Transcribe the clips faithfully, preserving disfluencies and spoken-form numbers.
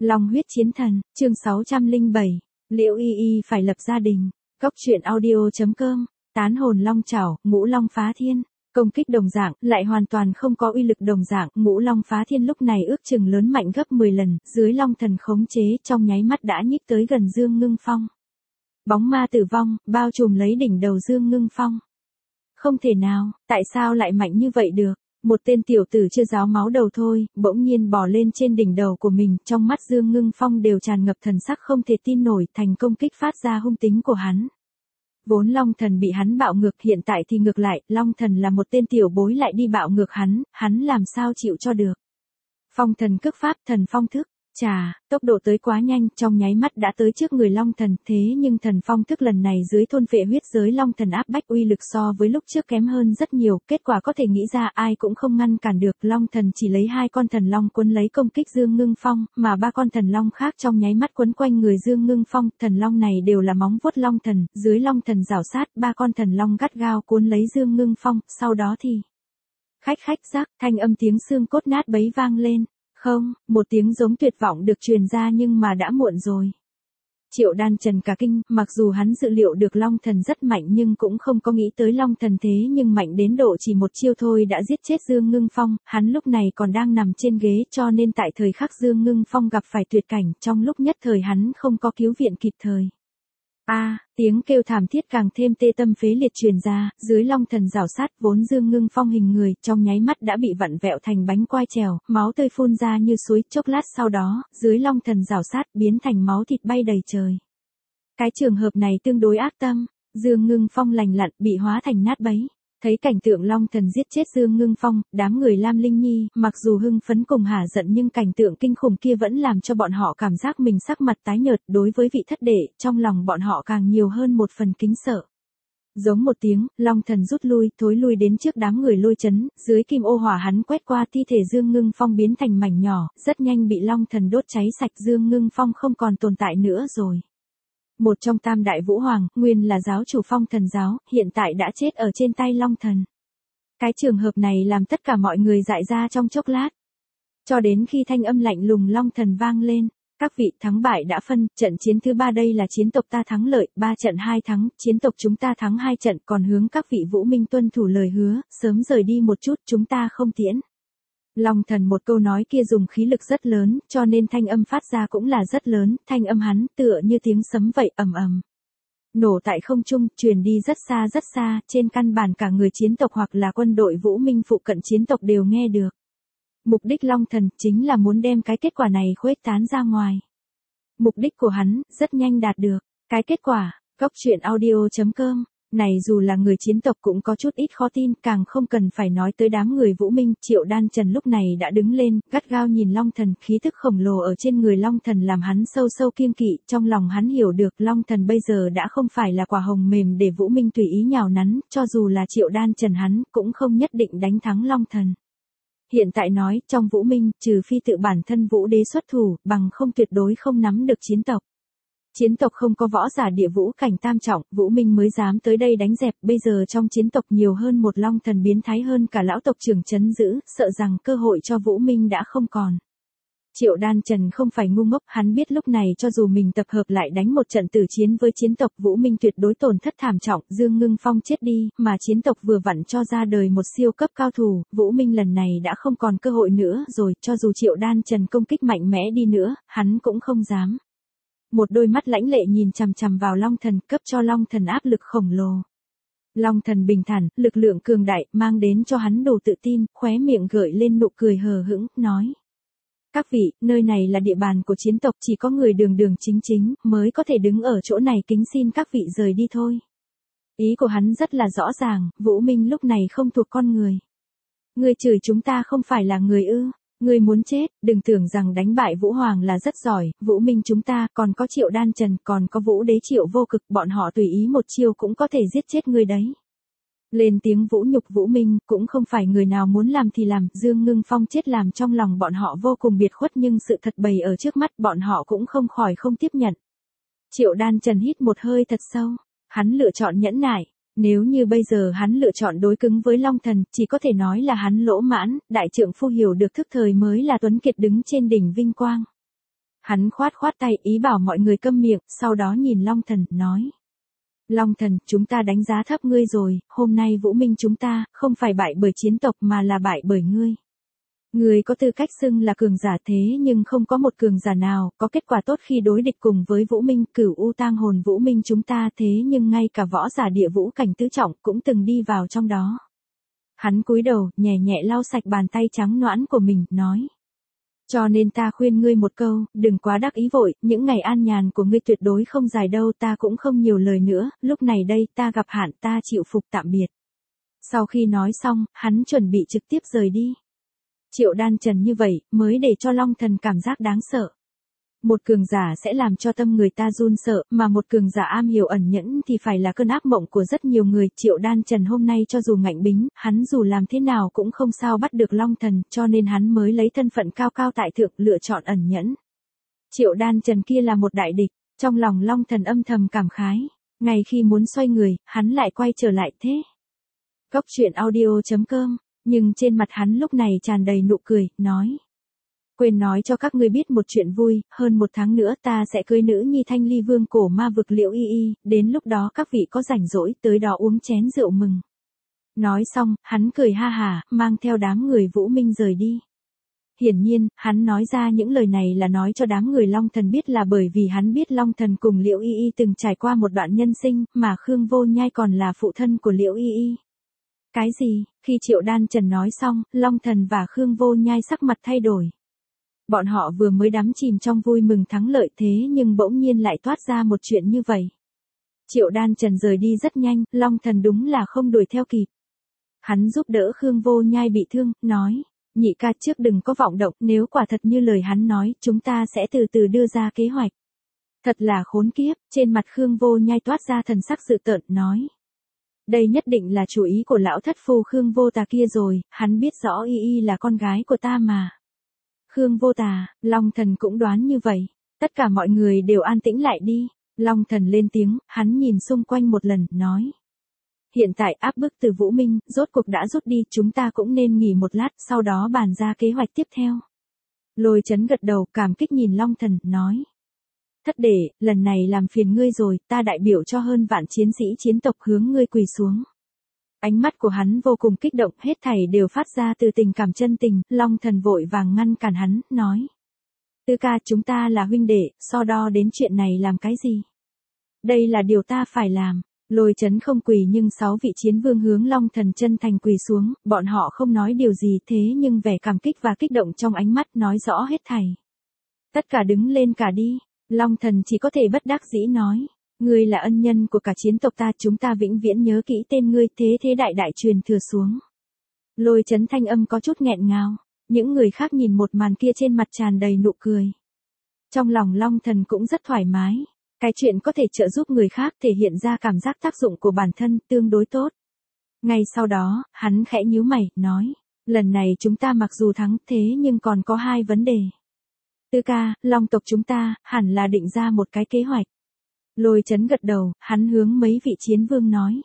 Long huyết chiến thần, chương sáu trăm lẻ bảy, Liễu Y Y phải lập gia đình. Cốc truyện audio chấm com, tán hồn long chảo, ngũ long phá thiên. Công kích đồng dạng, lại hoàn toàn không có uy lực đồng dạng, ngũ long phá thiên lúc này ước chừng lớn mạnh gấp mười lần, dưới long thần khống chế trong nháy mắt đã nhích tới gần Dương Ngưng Phong. Bóng ma tử vong, bao trùm lấy đỉnh đầu Dương Ngưng Phong. Không thể nào, tại sao lại mạnh như vậy được? Một tên tiểu tử chưa ráo máu đầu thôi, bỗng nhiên bò lên trên đỉnh đầu của mình, trong mắt Dương Ngưng Phong đều tràn ngập thần sắc không thể tin nổi, thành công kích phát ra hung tính của hắn. Vốn Long Thần bị hắn bạo ngược, hiện tại thì ngược lại, Long Thần là một tên tiểu bối lại đi bạo ngược hắn, hắn làm sao chịu cho được. Phong thần cước pháp, thần phong thức. Chà, tốc độ tới quá nhanh, trong nháy mắt đã tới trước người Long Thần, thế nhưng thần phong thức lần này dưới thôn phệ huyết giới Long Thần áp bách uy lực so với lúc trước kém hơn rất nhiều, kết quả có thể nghĩ ra ai cũng không ngăn cản được, Long Thần chỉ lấy hai con thần long quấn lấy công kích Dương Ngưng Phong, mà ba con thần long khác trong nháy mắt quấn quanh người Dương Ngưng Phong, thần long này đều là móng vuốt Long Thần, dưới Long Thần rảo sát, ba con thần long gắt gao cuốn lấy Dương Ngưng Phong, sau đó thì khách khách rắc, thanh âm tiếng xương cốt nát bấy vang lên. Không, một tiếng giống tuyệt vọng được truyền ra nhưng mà đã muộn rồi. Triệu Đan Trần cả kinh, mặc dù hắn dự liệu được Long Thần rất mạnh nhưng cũng không có nghĩ tới Long Thần thế nhưng mạnh đến độ chỉ một chiêu thôi đã giết chết Dương Ngưng Phong, hắn lúc này còn đang nằm trên ghế cho nên tại thời khắc Dương Ngưng Phong gặp phải tuyệt cảnh, trong lúc nhất thời hắn không có cứu viện kịp thời. A, à, tiếng kêu thảm thiết càng thêm tê tâm phế liệt truyền ra, dưới Long Thần rảo sát vốn Dương Ngưng Phong hình người, trong nháy mắt đã bị vặn vẹo thành bánh quai trèo, máu tươi phun ra như suối, chốc lát sau đó, dưới Long Thần rảo sát biến thành máu thịt bay đầy trời. Cái trường hợp này tương đối ác tâm, Dương Ngưng Phong lành lặn bị hóa thành nát bấy. Thấy cảnh tượng Long Thần giết chết Dương Ngưng Phong, đám người Lam Linh Nhi, mặc dù hưng phấn cùng hả giận nhưng cảnh tượng kinh khủng kia vẫn làm cho bọn họ cảm giác mình sắc mặt tái nhợt, đối với vị thất đệ, trong lòng bọn họ càng nhiều hơn một phần kính sợ. Giống một tiếng, Long Thần rút lui, thối lui đến trước đám người Lôi Chấn, dưới kim ô hỏa hắn quét qua thi thể Dương Ngưng Phong biến thành mảnh nhỏ, rất nhanh bị Long Thần đốt cháy sạch, Dương Ngưng Phong không còn tồn tại nữa rồi. Một trong tam đại vũ hoàng, nguyên là giáo chủ Phong Thần giáo, hiện tại đã chết ở trên tay Long Thần. Cái trường hợp này làm tất cả mọi người dại ra trong chốc lát. Cho đến khi thanh âm lạnh lùng Long Thần vang lên, các vị thắng bại đã phân, trận chiến thứ ba đây là chiến tộc ta thắng lợi, ba trận hai thắng, chiến tộc chúng ta thắng hai trận, còn hướng các vị vũ minh tuân thủ lời hứa, sớm rời đi một chút, chúng ta không tiễn. Long Thần một câu nói kia dùng khí lực rất lớn, cho nên thanh âm phát ra cũng là rất lớn, thanh âm hắn tựa như tiếng sấm vậy, ầm ầm. Nổ tại không trung, truyền đi rất xa rất xa, trên căn bản cả người chiến tộc hoặc là quân đội vũ minh phụ cận chiến tộc đều nghe được. Mục đích Long Thần chính là muốn đem cái kết quả này khuếch tán ra ngoài. Mục đích của hắn rất nhanh đạt được. Cái kết quả, cốc truyện audio chấm com. Này dù là người chiến tộc cũng có chút ít khó tin, càng không cần phải nói tới đám người vũ minh. Triệu Đan Trần lúc này đã đứng lên, gắt gao nhìn Long Thần, khí thức khổng lồ ở trên người Long Thần làm hắn sâu sâu kiêng kỵ, trong lòng hắn hiểu được Long Thần bây giờ đã không phải là quả hồng mềm để vũ minh tùy ý nhào nắn, cho dù là Triệu Đan Trần hắn cũng không nhất định đánh thắng Long Thần. Hiện tại nói, trong vũ minh, trừ phi tự bản thân vũ đế xuất thủ, bằng không tuyệt đối không nắm được chiến tộc. Chiến tộc không có võ giả địa vũ cảnh tam trọng, vũ minh mới dám tới đây đánh dẹp, bây giờ trong chiến tộc nhiều hơn một Long Thần biến thái hơn cả lão tộc trưởng trấn giữ, sợ rằng cơ hội cho vũ minh đã không còn. Triệu Đan Trần không phải ngu ngốc, hắn biết lúc này cho dù mình tập hợp lại đánh một trận tử chiến với chiến tộc vũ minh tuyệt đối tổn thất thảm trọng, Dương Ngưng Phong chết đi, mà chiến tộc vừa vặn cho ra đời một siêu cấp cao thủ, vũ minh lần này đã không còn cơ hội nữa rồi, cho dù Triệu Đan Trần công kích mạnh mẽ đi nữa, hắn cũng không dám. Một đôi mắt lãnh lệ nhìn chằm chằm vào Long Thần, cấp cho Long Thần áp lực khổng lồ. Long Thần bình thản, lực lượng cường đại, mang đến cho hắn đủ tự tin, khóe miệng gợi lên nụ cười hờ hững, nói. Các vị, nơi này là địa bàn của chiến tộc, chỉ có người đường đường chính chính, mới có thể đứng ở chỗ này, kính xin các vị rời đi thôi. Ý của hắn rất là rõ ràng, vũ minh lúc này không thuộc con người. Người chửi chúng ta không phải là người ư. Ngươi muốn chết, đừng tưởng rằng đánh bại Vũ Hoàng là rất giỏi, Vũ Minh chúng ta còn có Triệu Đan Trần, còn có Vũ Đế Triệu Vô Cực, bọn họ tùy ý một chiêu cũng có thể giết chết ngươi đấy. Lên tiếng vũ nhục Vũ Minh, cũng không phải người nào muốn làm thì làm, Dương Ngưng Phong chết làm trong lòng bọn họ vô cùng biệt khuất nhưng sự thật bày ở trước mắt bọn họ cũng không khỏi không tiếp nhận. Triệu Đan Trần hít một hơi thật sâu, hắn lựa chọn nhẫn nại. Nếu như bây giờ hắn lựa chọn đối cứng với Long Thần, chỉ có thể nói là hắn lỗ mãn, đại trượng phu hiểu được thức thời mới là tuấn kiệt đứng trên đỉnh vinh quang. Hắn khoát khoát tay ý bảo mọi người câm miệng, sau đó nhìn Long Thần, nói. Long Thần, chúng ta đánh giá thấp ngươi rồi, hôm nay Vũ Minh chúng ta, không phải bại bởi chiến tộc mà là bại bởi ngươi. Ngươi có tư cách xưng là cường giả thế nhưng không có một cường giả nào có kết quả tốt khi đối địch cùng với Vũ Minh. Cửu U tang hồn Vũ Minh chúng ta thế nhưng ngay cả võ giả địa vũ cảnh tứ trọng cũng từng đi vào trong đó. Hắn cúi đầu, nhẹ nhẹ lau sạch bàn tay trắng nõn của mình, nói. Cho nên ta khuyên ngươi một câu, đừng quá đắc ý vội, những ngày an nhàn của ngươi tuyệt đối không dài đâu, ta cũng không nhiều lời nữa, lúc này đây ta gặp hạn, ta chịu phục tạm biệt. Sau khi nói xong, hắn chuẩn bị trực tiếp rời đi. Triệu Đan Trần như vậy, mới để cho Long Thần cảm giác đáng sợ. Một cường giả sẽ làm cho tâm người ta run sợ, mà một cường giả am hiểu ẩn nhẫn thì phải là cơn ác mộng của rất nhiều người. Triệu Đan Trần hôm nay cho dù ngạnh bính, hắn dù làm thế nào cũng không sao bắt được Long Thần, cho nên hắn mới lấy thân phận cao cao tại thượng lựa chọn ẩn nhẫn. Triệu Đan Trần kia là một đại địch, trong lòng Long Thần âm thầm cảm khái. Ngay khi muốn xoay người, hắn lại quay trở lại thế. Cốc truyện audio chấm com, nhưng trên mặt hắn lúc này tràn đầy nụ cười, nói. Quên nói cho các ngươi biết một chuyện vui, hơn một tháng nữa ta sẽ cưới nữ nhi Thanh Ly Vương cổ ma vực Liễu Y Y, đến lúc đó các vị có rảnh rỗi tới đó uống chén rượu mừng. Nói xong, hắn cười ha hả, mang theo đám người Vũ Minh rời đi. Hiển nhiên, hắn nói ra những lời này là nói cho đám người Long Thần biết là bởi vì hắn biết Long Thần cùng Liễu Y Y từng trải qua một đoạn nhân sinh, mà Khương Vô Nhai còn là phụ thân của Liễu Y Y. Cái gì? Khi Triệu Đan Trần nói xong, Long Thần và Khương Vô Nhai sắc mặt thay đổi. Bọn họ vừa mới đắm chìm trong vui mừng thắng lợi thế nhưng bỗng nhiên lại toát ra một chuyện như vậy. Triệu Đan Trần rời đi rất nhanh, Long Thần đúng là không đuổi theo kịp. Hắn giúp đỡ Khương Vô Nhai bị thương, nói, nhị ca trước đừng có vọng động, nếu quả thật như lời hắn nói, chúng ta sẽ từ từ đưa ra kế hoạch. Thật là khốn kiếp, trên mặt Khương Vô Nhai toát ra thần sắc dữ tợn, nói. Đây nhất định là chủ ý của lão thất phu Khương Vô Tà kia rồi, hắn biết rõ Y Y là con gái của ta mà. Khương Vô Tà, Long Thần cũng đoán như vậy. Tất cả mọi người đều an tĩnh lại đi. Long Thần lên tiếng, hắn nhìn xung quanh một lần, nói. Hiện tại áp bức từ Vũ Minh, rốt cuộc đã rút đi, chúng ta cũng nên nghỉ một lát, sau đó bàn ra kế hoạch tiếp theo. Lôi Chấn gật đầu, cảm kích nhìn Long Thần, nói. Thất đệ, lần này làm phiền ngươi rồi, ta đại biểu cho hơn vạn chiến sĩ chiến tộc hướng ngươi quỳ xuống. Ánh mắt của hắn vô cùng kích động, hết thảy đều phát ra từ tình cảm chân tình, Long Thần vội vàng ngăn cản hắn, nói. Tư ca, chúng ta là huynh đệ, so đo đến chuyện này làm cái gì? Đây là điều ta phải làm. Lôi Chấn không quỳ nhưng sáu vị chiến vương hướng Long Thần chân thành quỳ xuống, bọn họ không nói điều gì thế nhưng vẻ cảm kích và kích động trong ánh mắt nói rõ hết thảy. Tất cả đứng lên cả đi, Long Thần chỉ có thể bất đắc dĩ nói. Ngươi là ân nhân của cả chiến tộc ta, chúng ta vĩnh viễn nhớ kỹ tên ngươi, thế thế đại đại truyền thừa xuống. Lôi Chấn thanh âm có chút nghẹn ngào, những người khác nhìn một màn kia trên mặt tràn đầy nụ cười. Trong lòng Long Thần cũng rất thoải mái, cái chuyện có thể trợ giúp người khác thể hiện ra cảm giác tác dụng của bản thân tương đối tốt. Ngay sau đó, hắn khẽ nhíu mày, nói, lần này chúng ta mặc dù thắng thế nhưng còn có hai vấn đề. Tư ca, Long tộc chúng ta, hẳn là định ra một cái kế hoạch. Lôi Chấn gật đầu, hắn hướng mấy vị chiến vương nói.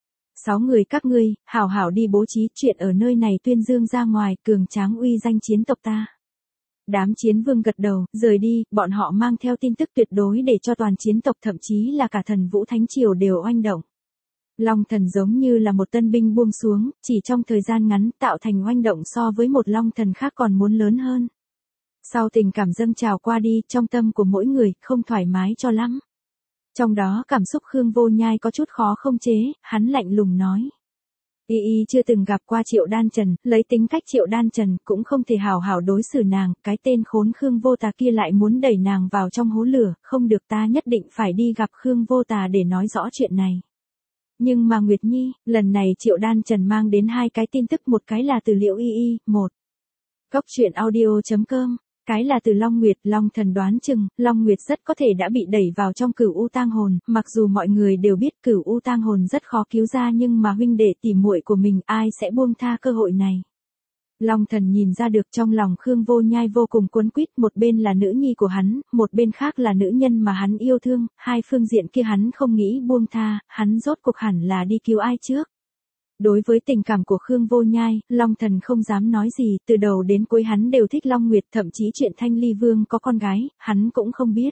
Sáu người các ngươi, hảo hảo đi bố trí chuyện ở nơi này tuyên dương ra ngoài, cường tráng uy danh chiến tộc ta. Đám chiến vương gật đầu, rời đi, bọn họ mang theo tin tức tuyệt đối để cho toàn chiến tộc thậm chí là cả thần Vũ Thánh Triều đều oanh động. Long Thần giống như là một tân binh buông xuống, chỉ trong thời gian ngắn tạo thành oanh động so với một Long Thần khác còn muốn lớn hơn. Sau tình cảm dâng trào qua đi, trong tâm của mỗi người, không thoải mái cho lắm. Trong đó cảm xúc Khương Vô Nhai có chút khó không chế, hắn lạnh lùng nói. Y Y chưa từng gặp qua Triệu Đan Trần, lấy tính cách Triệu Đan Trần cũng không thể hào hảo đối xử nàng, cái tên khốn Khương Vô Tà kia lại muốn đẩy nàng vào trong hố lửa, không được, ta nhất định phải đi gặp Khương Vô Tà để nói rõ chuyện này. Nhưng mà Nguyệt Nhi, lần này Triệu Đan Trần mang đến hai cái tin tức, một cái là từ Liễu Y Y, một. Cốc truyện audio chấm com. Cái là từ Long Nguyệt, Long Thần đoán chừng, Long Nguyệt rất có thể đã bị đẩy vào trong Cửu U tang hồn, mặc dù mọi người đều biết Cửu U tang hồn rất khó cứu ra nhưng mà huynh đệ tỉ muội của mình ai sẽ buông tha cơ hội này. Long Thần nhìn ra được trong lòng Khương Vô Nhai vô cùng cuốn quýt, một bên là nữ nhi của hắn, một bên khác là nữ nhân mà hắn yêu thương, hai phương diện kia hắn không nghĩ buông tha, hắn rốt cuộc hẳn là đi cứu ai trước. Đối với tình cảm của Khương Vô Nhai, Long Thần không dám nói gì, từ đầu đến cuối hắn đều thích Long Nguyệt, thậm chí chuyện Thanh Ly Vương có con gái, hắn cũng không biết.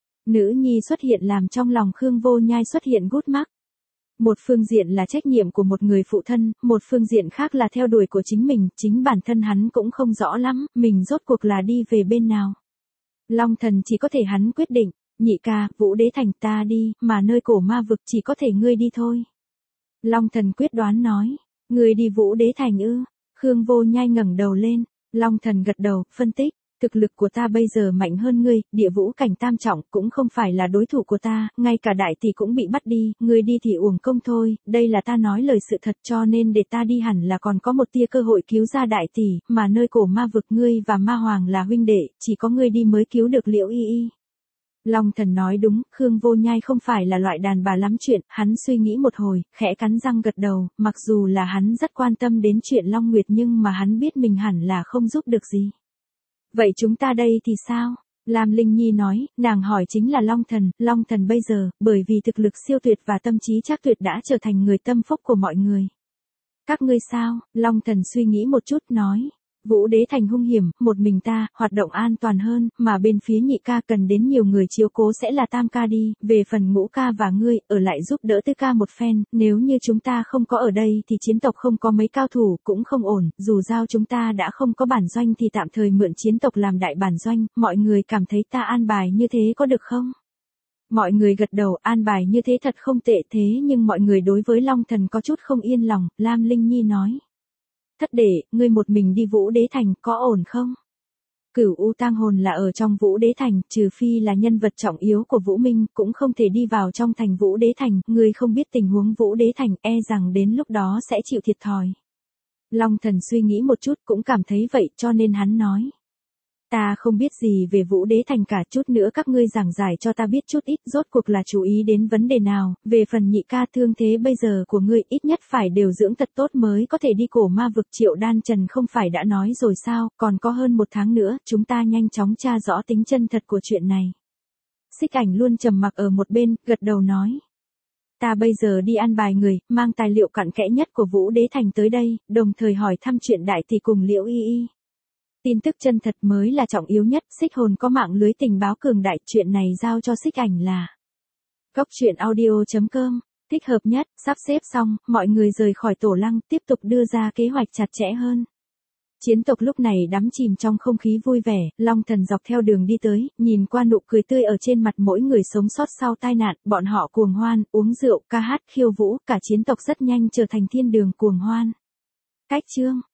Nữ nhi xuất hiện làm trong lòng Khương Vô Nhai xuất hiện gút mắc. Một phương diện là trách nhiệm của một người phụ thân, một phương diện khác là theo đuổi của chính mình, chính bản thân hắn cũng không rõ lắm, mình rốt cuộc là đi về bên nào. Long Thần chỉ có thể hắn quyết định, nhị ca, Vũ Đế Thành ta đi, mà nơi cổ ma vực chỉ có thể ngươi đi thôi. Long Thần quyết đoán nói, ngươi đi Vũ Đế Thành ư? Khương Vô Nhai ngẩng đầu lên, Long Thần gật đầu, phân tích, thực lực của ta bây giờ mạnh hơn ngươi, địa vũ cảnh tam trọng cũng không phải là đối thủ của ta, ngay cả đại tỷ cũng bị bắt đi, ngươi đi thì uổng công thôi, đây là ta nói lời sự thật cho nên để ta đi hẳn là còn có một tia cơ hội cứu ra đại tỷ, mà nơi cổ ma vực ngươi và ma hoàng là huynh đệ, chỉ có ngươi đi mới cứu được Liễu Y Y. Long Thần nói đúng, Khương Vô Nhai không phải là loại đàn bà lắm chuyện, hắn suy nghĩ một hồi, khẽ cắn răng gật đầu, mặc dù là hắn rất quan tâm đến chuyện Long Nguyệt nhưng mà hắn biết mình hẳn là không giúp được gì. Vậy chúng ta đây thì sao? Lam Linh Nhi nói, nàng hỏi chính là Long Thần, Long Thần bây giờ, bởi vì thực lực siêu tuyệt và tâm trí chắc tuyệt đã trở thành người tâm phúc của mọi người. Các ngươi sao? Long Thần suy nghĩ một chút nói. Vũ Đế Thành hung hiểm, một mình ta, hoạt động an toàn hơn, mà bên phía nhị ca cần đến nhiều người chiếu cố sẽ là tam ca đi, về phần ngũ ca và ngươi, ở lại giúp đỡ tư ca một phen, nếu như chúng ta không có ở đây thì chiến tộc không có mấy cao thủ, cũng không ổn, dù giao chúng ta đã không có bản doanh thì tạm thời mượn chiến tộc làm đại bản doanh, mọi người cảm thấy ta an bài như thế có được không? Mọi người gật đầu, an bài như thế thật không tệ thế nhưng mọi người đối với Long Thần có chút không yên lòng, Lam Linh Nhi nói. Thất đệ, ngươi một mình đi Vũ Đế Thành, có ổn không? Cửu U tang hồn là ở trong Vũ Đế Thành, trừ phi là nhân vật trọng yếu của Vũ Minh, cũng không thể đi vào trong thành Vũ Đế Thành, ngươi không biết tình huống Vũ Đế Thành, e rằng đến lúc đó sẽ chịu thiệt thòi. Long Thần suy nghĩ một chút cũng cảm thấy vậy cho nên hắn nói. Ta không biết gì về Vũ Đế Thành cả, chút nữa các ngươi giảng giải cho ta biết chút ít, rốt cuộc là chú ý đến vấn đề nào, về phần nhị ca thương thế bây giờ của ngươi ít nhất phải đều dưỡng thật tốt mới có thể đi cổ ma vực. Triệu Đan Trần không phải đã nói rồi sao, còn có hơn một tháng nữa, chúng ta nhanh chóng tra rõ tính chân thật của chuyện này. Xích Ảnh luôn trầm mặc ở một bên, gật đầu nói. Ta bây giờ đi an bài người, mang tài liệu cặn kẽ nhất của Vũ Đế Thành tới đây, đồng thời hỏi thăm chuyện đại tỷ cùng Liễu Y Y. Tin tức chân thật mới là trọng yếu nhất, Xích Hồn có mạng lưới tình báo cường đại, chuyện này giao cho Xích Ảnh là. Góc truyện audio chấm com, thích hợp nhất, sắp xếp xong, mọi người rời khỏi tổ lăng, tiếp tục đưa ra kế hoạch chặt chẽ hơn. Chiến tộc lúc này đắm chìm trong không khí vui vẻ, Long Thần dọc theo đường đi tới, nhìn qua nụ cười tươi ở trên mặt mỗi người sống sót sau tai nạn, bọn họ cuồng hoan, uống rượu, ca hát, khiêu vũ, cả chiến tộc rất nhanh trở thành thiên đường cuồng hoan. Cách chương